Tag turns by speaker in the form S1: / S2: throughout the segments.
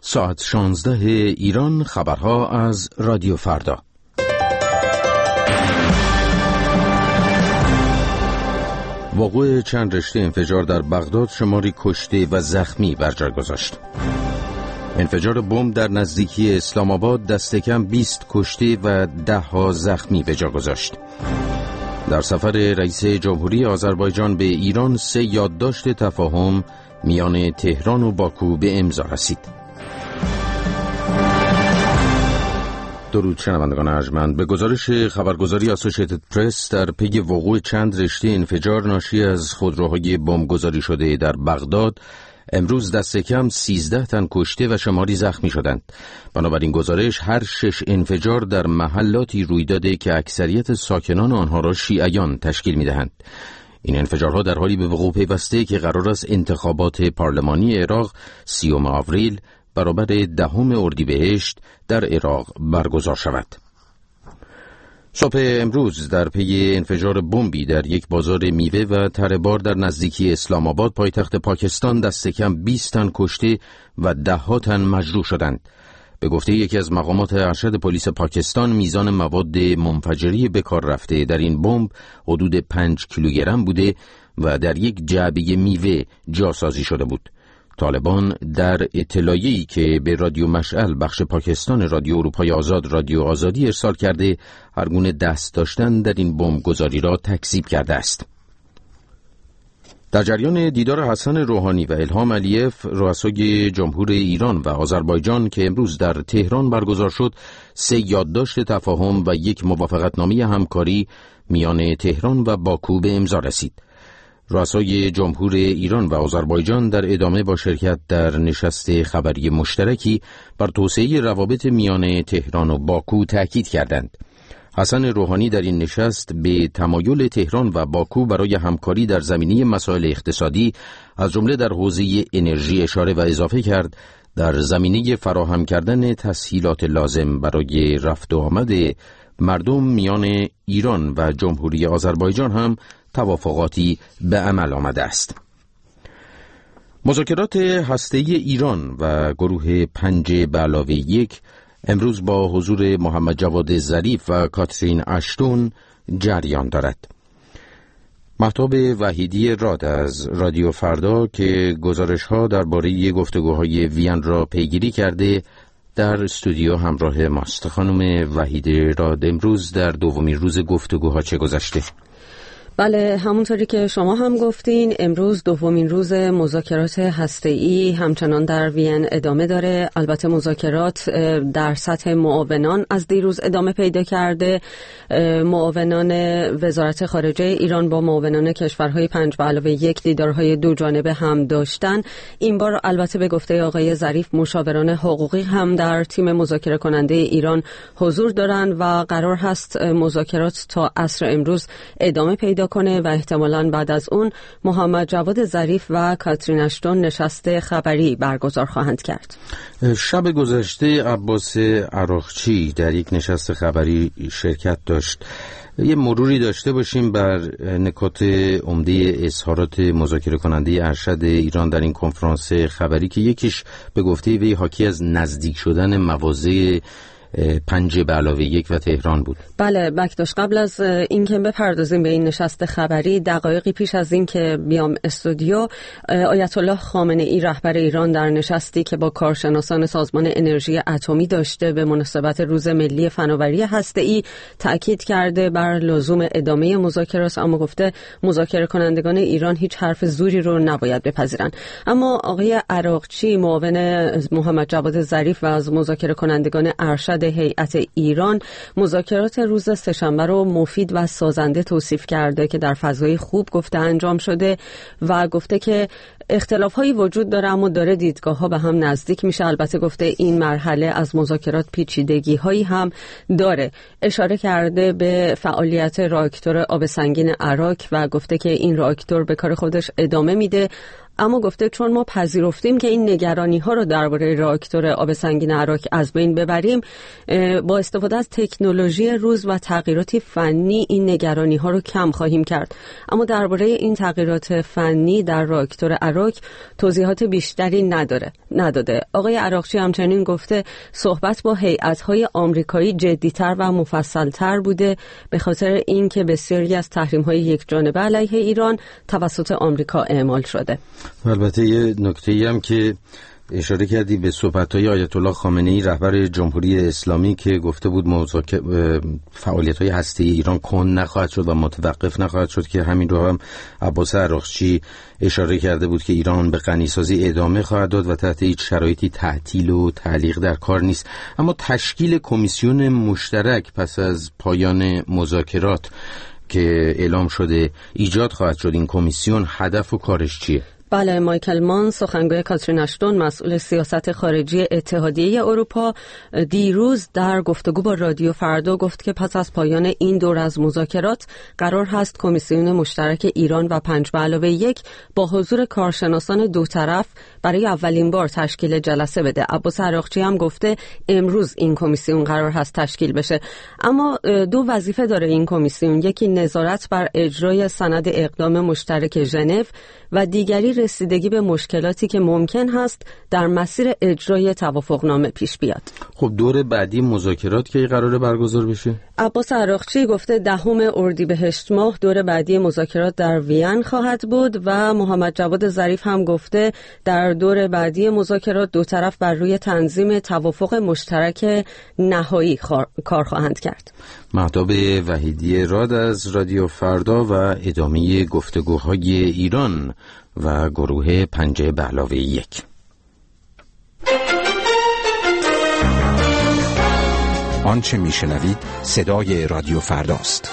S1: ساعت 16 ایران. خبرها از رادیو فردا. وقوع چند رشته انفجار در بغداد شماری کشته و زخمی بر جای گذاشت. انفجار بمب در نزدیکی اسلام آباد دست کم 20 کشته و 10 زخمی به جا گذاشت. در سفر رئیس جمهوری آذربایجان به ایران 3 یادداشت تفاهم میان تهران و باکو به امضا رسید. درود شنوندگان ارجمند. به گزارش خبرگزاری اسوسییتد پرس، در پی وقوع چند رشته انفجار ناشی از خودروهای بمبگذاری شده در بغداد، امروز دست کم 13 تن کشته و شماری زخمی شدند. بنابراین گزارش هر 6 انفجار در محلاتی روی داده که اکثریت ساکنان آنها را شیعیان تشکیل می‌دهند. این انفجارها در حالی به وقوع پیوسته که قرار است انتخابات پارلمانی عراق 30 آوریل برابر 10 اردیبهشت در عراق برگزار شود. صبح امروز در پی انفجار بمبی در یک بازار میوه و تره بار در نزدیکی اسلام آباد پایتخت پاکستان دست کم 20 تن کشته و 10 تن مجروح شدند. به گفته یکی از مقامات ارشد پلیس پاکستان، میزان مواد منفجری به کار رفته در این بمب حدود 5 کیلوگرم بوده و در یک جعبه میوه جاسازی شده بود. طالبان در اطلاعیه‌ای که به رادیو مشعل بخش پاکستان رادیو اروپای آزاد رادیو آزادی ارسال کرده، هر گونه دست داشتن در این بمبگذاری را تکذیب کرده است. در جریان دیدار حسن روحانی و الهام علیف، رؤسای جمهور ایران و آذربایجان که امروز در تهران برگزار شد، 3 یادداشت تفاهم و یک موافقتنامه همکاری میان تهران و باکو به امضا رسید. رؤسای جمهور ایران و آذربایجان در ادامه با شرکت در نشست خبری مشترکی بر توسعه روابط میان تهران و باکو تأکید کردند. حسن روحانی در این نشست به تمایل تهران و باکو برای همکاری در زمینه مسائل اقتصادی از جمله در حوزه انرژی اشاره و اضافه کرد در زمینه فراهم کردن تسهیلات لازم برای رفت و آمد مردم میان ایران و جمهوری آذربایجان هم توافقاتی به عمل آمده است. مذاکرات هسته‌ای ایران و گروه 5+1 امروز با حضور محمد جواد ظریف و کاترین اشتون جریان دارد. مهتاب وحیدی راد از رادیو فردا که گزارش‌ها درباره گفتگوهای وین را پیگیری کرده در استودیو همراه ماست. خانم وحیدی راد، امروز در دومین روز گفتگوها چه گذشته؟
S2: بله، همونطوری که شما هم گفتین، امروز دومین روز مذاکرات هسته‌ای همچنان در وین ادامه داره. البته مذاکرات در سطح معاونان از دیروز ادامه پیدا کرده. معاونان وزارت خارجه ایران با معاونان کشورهای 5+1 دیدارهای 2 جانبه هم داشتن. این بار البته به گفته آقای ظریف مشاوران حقوقی هم در تیم مذاکره کننده ایران حضور دارن و قرار هست مذاکرات تا عصر امروز ادامه پیدا کنه و احتمالاً بعد از اون محمد جواد ظریف و کاترین اشتون نشست خبری برگزار خواهند کرد.
S1: شب گذشته عباس عراقچی در یک نشست خبری شرکت داشت. یه مروری داشته باشیم بر نکات عمده اظهارات مذاکره کننده ارشد ایران در این کنفرانس خبری که یکیش به گفته وی حاکی از نزدیک شدن مواضع 5+1 و تهران بود.
S2: بله، بکداش، قبل از اینکه بپردازیم به این نشست خبری، دقایقی پیش از این که بیام استودیو، آیت الله خامنه‌ای رهبر ایران در نشستی که با کارشناسان سازمان انرژی اتمی داشته به مناسبت روز ملی فناوری هسته‌ای تأکید کرده بر لزوم ادامه مذاکرات، اما گفته مذاکره کنندگان ایران هیچ حرف زوری رو نباید بپذیرند. اما آقای عراقچی، معاون محمد جواد ظریف و از مذاکره کنندگان ارشد هیئت ایران، مذاکرات روز سه‌شنبه رو مفید و سازنده توصیف کرده که در فضای خوب گفته انجام شده و گفته که اختلاف‌هایی وجود داره اما داره دیدگاه‌ها به هم نزدیک میشه. البته گفته این مرحله از مذاکرات پیچیدگی‌هایی هم داره. اشاره کرده به فعالیت راکتور آب سنگین اراک و گفته که این راکتور به کار خودش ادامه میده، اما گفته چون ما پذیرفتیم که این نگرانی‌ها رو درباره راکتور آب سنگین اراک از بین ببریم، با استفاده از تکنولوژی روز و تغییرات فنی این نگرانی‌ها رو کم خواهیم کرد. اما درباره این تغییرات فنی در راکتور اراک توضیحات بیشتری نداره. نداده. آقای عراقچی همچنین گفته صحبت با هیئت‌های آمریکایی جدی‌تر و مفصل‌تر بوده به خاطر اینکه بسیاری از تحریم‌های یکجانبه علیه ایران توسط آمریکا اعمال شده.
S1: البته یه نکته‌ای هم که اشاره کردی به صحبت‌های آیت الله خامنه‌ای رهبر جمهوری اسلامی که گفته بود فعالیت‌های هسته‌ای ایران کند نخواهد شد و متوقف نخواهد شد، که همین رو هم عباس عراقچی اشاره کرده بود که ایران به غنیسازی ادامه خواهد داد و تحت هیچ شرایطی تعطیل و تعلیق در کار نیست. اما تشکیل کمیسیون مشترک پس از پایان مذاکرات که اعلام شده ایجاد خواهد شد، این کمیسیون هدف و کارش چیه؟
S2: بله، مایکل مان سخنگوی کاترین اشتون مسئول سیاست خارجی اتحادیه اروپا دیروز در گفتگو با رادیو فردا گفت که پس از پایان این دور از مذاکرات قرار هست کمیسیون مشترک ایران و 5+1 با حضور کارشناسان دو طرف برای اولین بار تشکیل جلسه بده. عباس عراقچی هم گفته امروز این کمیسیون قرار هست تشکیل بشه. اما دو وظیفه داره این کمیسیون، یکی نظارت بر اجرای سند اقدام مشترک ژنو و دیگری رسیدگی به مشکلاتی که ممکن هست در مسیر اجرای توافقنامه پیش بیاد.
S1: خب دور بعدی مذاکرات که قراره برگزار بشه؟
S2: عباس عراقچی گفته 10 اردیبهشت ماه دور بعدی مذاکرات در وین خواهد بود و محمد جواد ظریف هم گفته در دور بعدی مذاکرات دو طرف بر روی تنظیم توافق مشترک نهایی کار خواهند کرد.
S1: مهتاب وحیدی راد از رادیو فردا و ادامه گفتگوهای ایران و گروه 5+1.
S3: آنچه میشنوید صدای رادیو فرداست.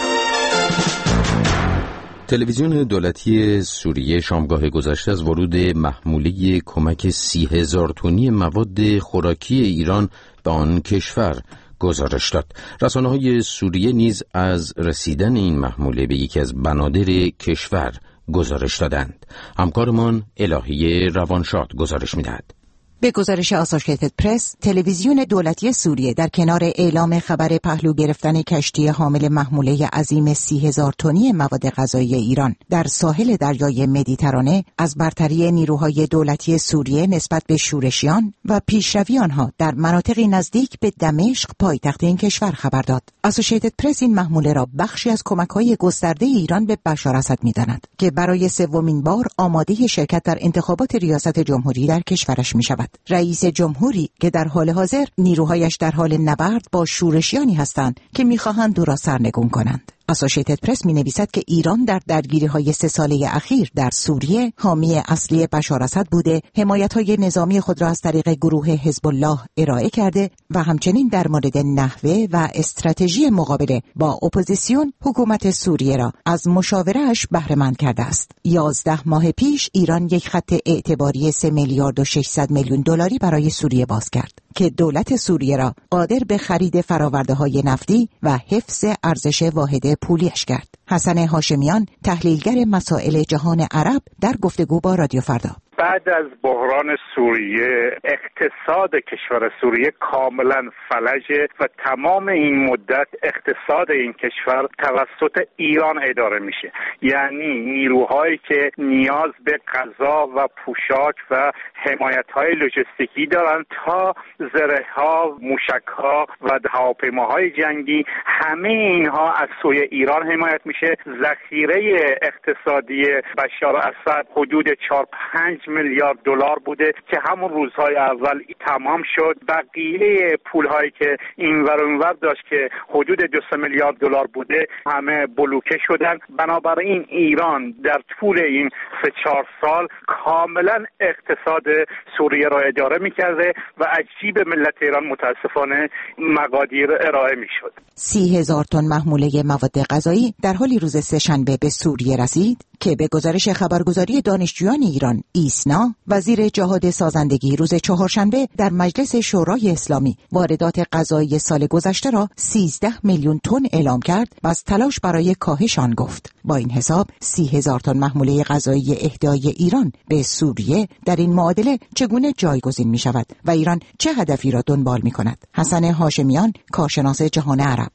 S1: تلویزیون دولتی سوریه شامگاه گذشته از ورود محموله کمک 30,000 تنی مواد خوراکی ایران به آن کشور گزارش داد. رسانه‌های سوریه نیز از رسیدن این محموله به یکی از بنادر کشور گزارش دادند. همکارمان الهی روانشاد گزارش می‌دهد.
S4: به گزارش آسوشیتد پرس، تلویزیون دولتی سوریه در کنار اعلام خبر پهلو گرفتن کشتی حامل محموله عظیم 30,000 تنی مواد غذایی ایران در ساحل دریای مدیترانه از برتری نیروهای دولتی سوریه نسبت به شورشیان و پیشروی آنها در مناطقی نزدیک به دمشق پایتخت این کشور خبر داد. آسوشیتد پرس این محموله را بخشی از کمک‌های گسترده ایران به بشار اسد می‌داند که برای سومین بار آماده شرکت در انتخابات ریاست جمهوری در کشورش می‌شود. رئیس جمهوری که در حال حاضر نیروهایش در حال نبرد با شورشیانی هستند که می‌خواهند او را سرنگون کنند. آسوشیتد پرس می‌نویسد که ایران در درگیری‌های 3 ساله اخیر در سوریه حامی اصلی بشار اسد بوده، حمایت‌های نظامی خود را از طریق گروه حزب الله ارائه کرده و همچنین در مورد نحوه و استراتژی مقابله با اپوزیسیون حکومت سوریه را از مشاوره‌اش بهره مند کرده است. 11 ماه پیش ایران یک خط اعتباری 3 میلیارد و 600 میلیون دلاری برای سوریه باز کرد که دولت سوریه را قادر به خرید فرآورده‌های نفتی و حفظ ارزش واحد پولیش کرد. حسن هاشمیان، تحلیلگر مسائل جهان عرب، در گفتگو با رادیو فردا:
S5: بعد از بحران سوریه اقتصاد کشور سوریه کاملا فلجه و تمام این مدت اقتصاد این کشور توسط ایران اداره میشه. یعنی نیروهایی که نیاز به غذا و پوشاک و حمایت‌های لوجستیکی دارن تا زره‌ها، موشک‌ها و هواپیماهای جنگی، همه اینها از سوی ایران حمایت میشه. ذخیره اقتصادی بشار اسد حدود 4-5 میلیارد دلار بوده که همون روزهای اول تمام شد. بقیه پولهایی که اینور و اونور داشت که حدود 2 میلیارد دلار بوده همه بلوکه شدن. بنابراین ایران در طول این 3-4 سال کاملا اقتصاد سوریه را اداره میکرده و عجیب ملت ایران متاسفانه مقادیر ارائه میشد.
S4: 30,000 تن محموله مواد غذایی در حالی روز سه‌شنبه به سوریه رسید که به گزارش خبرگزاری دانشجویان ایران ایسنا، وزیر جهاد سازندگی روز چهارشنبه در مجلس شورای اسلامی واردات غذایی سال گذشته را 13 میلیون تن اعلام کرد و از تلاش برای کاهش آن گفت. با این حساب 30,000 تن محموله غذایی اهدای ایران به سوریه در این معادله چگونه جایگزین می شود و ایران چه هدفی را دنبال می کند؟ حسن هاشمیان، کارشناس جهان عرب: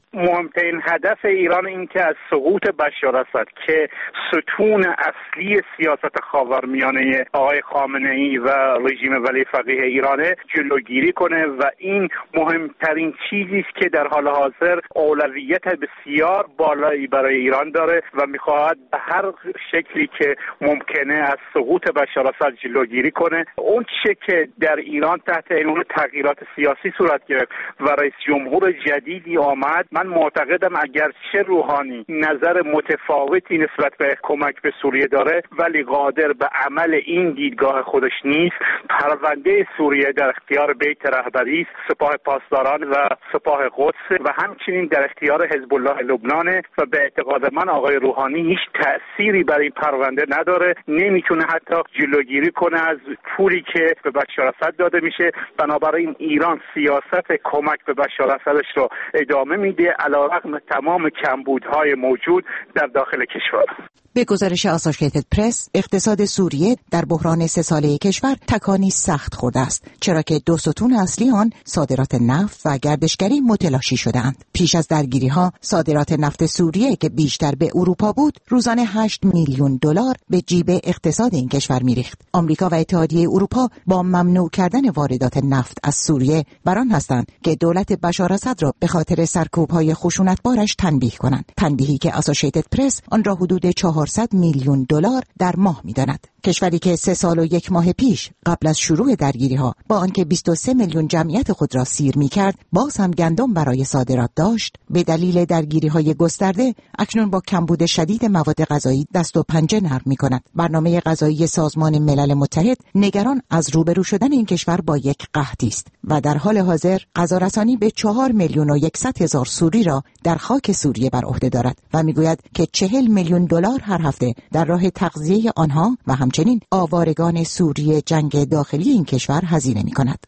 S5: مهمترین هدف ایران این که از سقوط بشار اسد که ستون اصلی سیاست خاورمیانه آقای خامنه‌ای و رژیم ولی فقیه ایرانه جلوگیری کنه و این مهمترین چیزی است که در حال حاضر اولویت بسیار بالایی برای ایران داره و میخواهد به هر شکلی که ممکنه از سقوط بشار اسد جلوگیری کنه. اون چه که در ایران تحت عنوان تغییرات سیاسی صورت گرفت و رئیس جمهور جدیدی آمد، من معتقدم اگرچه روحانی نظر متفاوتی نسبت به کمک به سوریه داره ولی قادر به عمل این دیدگاه خودش نیست. پرونده سوریه در اختیار بیت رهبری است، سپاه پاسداران و سپاه قدس و همچنین در اختیار حزب الله لبنان و به اعتقاد من آقای روحانی هیچ تأثیری برای این پرونده نداره، نمیتونه حتی جلوگیری کنه از پولی که به بشار اسد داده میشه. بنابراین ایران سیاست کمک به بشار اسدش رو ادامه میده علیرغم تمام کمبودهای موجود در داخل کشور.
S4: به گزارش آسوشیتد پرس، اقتصاد سوریه در بحران 3 ساله کشور تکانی سخت خورده است، چرا که 2 ستون اصلی آن صادرات نفت و گردشگری متلاشی شده‌اند. پیش از درگیری‌ها صادرات نفت سوریه که بیشتر به اروپا بود، روزانه 8 میلیون دلار به جیب اقتصاد این کشور می‌ریخت. آمریکا و اتحادیه اروپا با ممنوع کردن واردات نفت از سوریه بران هستند که دولت بشار اسد را به خاطر سرکوب‌های خشونتبارش تنبیه کنند. تنبیهی که آسوشیتد پرس آن را حدود 400 میلیون دلار در ماه می‌داند. کشوری که 3 سال و 1 ماه پیش قبل از شروع درگیری‌ها با آنکه 23 میلیون جمعیت خود را سیر می‌کرد، باز هم گندم برای صادرات داشت، به دلیل درگیری‌های گسترده اکنون با کمبود شدید مواد غذایی دست و پنجه نرم می‌کند. برنامه غذایی سازمان ملل متحد نگران از روبرو شدن این کشور با یک قحطی است و در حال حاضر غذارسانی به 4 میلیون و 100 هزار سوری را در خاک سوریه بر عهده دارد و می‌گوید که 40 میلیون دلار هر هفته در راه تغذیه آنها و همچنین آوارگان سوریه جنگ داخلی این کشور هزینه می‌کند.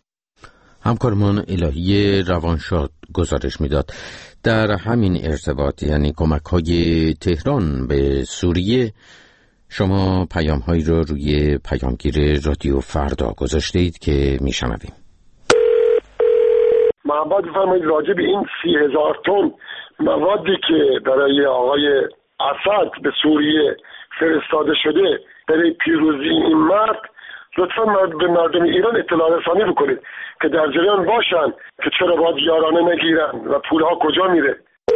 S1: همکارمان الهی روانشاد گزارش میداد. در همین ارتباط، یعنی کمک‌های تهران به سوریه، شما پیام‌هایی را روی پیامگیر رادیو فردا گذاشتید که میشنویم.
S6: محبت فرمایید راجع به این 30,000 تن موادی که برای آقای اسد به سوریه فرستاده شده برای پیروزی این مرد، لطفا به مردم ایران اطلاع رسانی بکنید که در جریان باشن که چرا باید یارانه نگیرن و پولها کجا میره.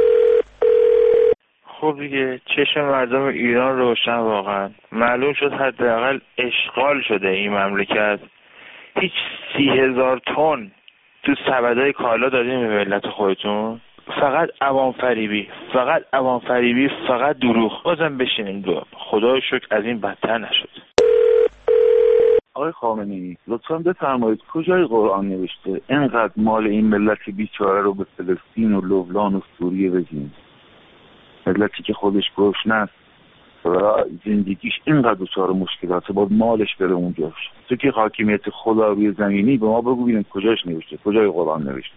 S7: خب دیگه چشم مردم ایران روشن، واقعا معلوم شد حداقل اشغال شده این مملکت. هیچ 30,000 تن تو سبدای کالا دادیم به ملت خودتون؟ فقط عوام فریبی، فقط دروغ. بازم بشینیم دو خدای شکر از این بدتر نشد.
S8: آقای خامنه‌ای لطفاً بفرمایید کجای قرآن نوشته اینقدر مال این ملت بیچاره رو به فلسطین و لبنان و سوریه بدین؟ ملتی که خودش گشنه است و زندگیش اینقدر دچار مشکلاته، باید مالش بره اونجا. تو که حاکمیت خدا روی زمینی، به ما بگو ببینیم کجاش نوشته، کجای قرآن نوشته.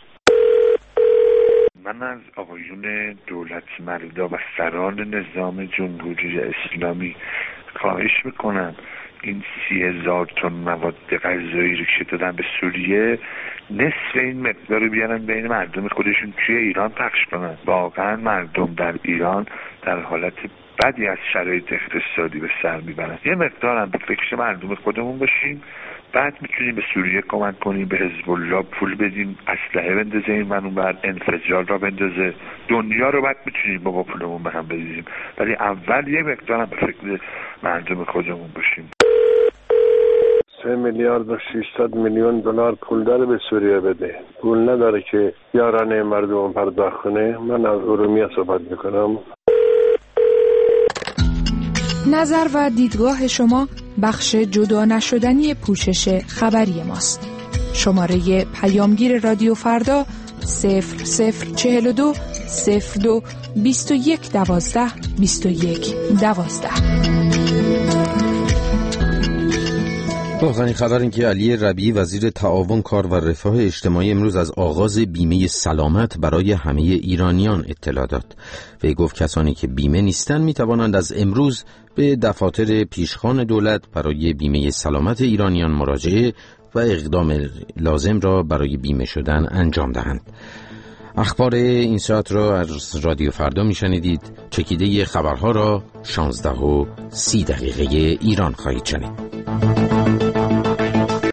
S9: من از آقایون دولتمردا و سران نظام جمهوری اسلامی خواهش میکنم این 30,000 تن مواد غذایی رو که دادن به سوریه، نصف این مقدار رو بیارن بین مردم خودشون توی ایران پخش کنن. واقعا مردم در ایران در حالت بدی از شرایط اقتصادی به سر میبرن. یه مقدار هم به فکر مردم خودمون باشیم، بعد میتونیم به سوریه کمک کنیم، به حزب الله پول بدیم، اسلحه بندازه این منون، بعد انفجار را بندازه دنیا رو، بعد میتونیم با پولمون به هم بدیم. ولی اول یه مقدار هم به فکر مردم خودمون باشیم.
S6: 3 میلیارد و 600 میلیون دلار پول داره به سوریه بده، پول نداره که یارانه مردم پرداخت کنه. من از ارومیه صحبت میکنم.
S10: نظر و دیدگاه شما بخش جدا نشدنی پوشش خبری ماست. شماره پیامگیر رادیو فردا 0042 02 21 12 21 12.
S1: آخرین خبر این که علی ربیعی وزیر تعاون، کار و رفاه اجتماعی امروز از آغاز بیمه سلامت برای همه ایرانیان اطلاع داد. وی گفت کسانی که بیمه نیستند می توانند از امروز به دفاتر پیشخوان دولت برای بیمه سلامت ایرانیان مراجعه و اقدام لازم را برای بیمه شدن انجام دهند. اخبار این ساعت را از رادیو فردا میشنیدید. چکیده خبرها را 16:30 ایران خواهید شنید.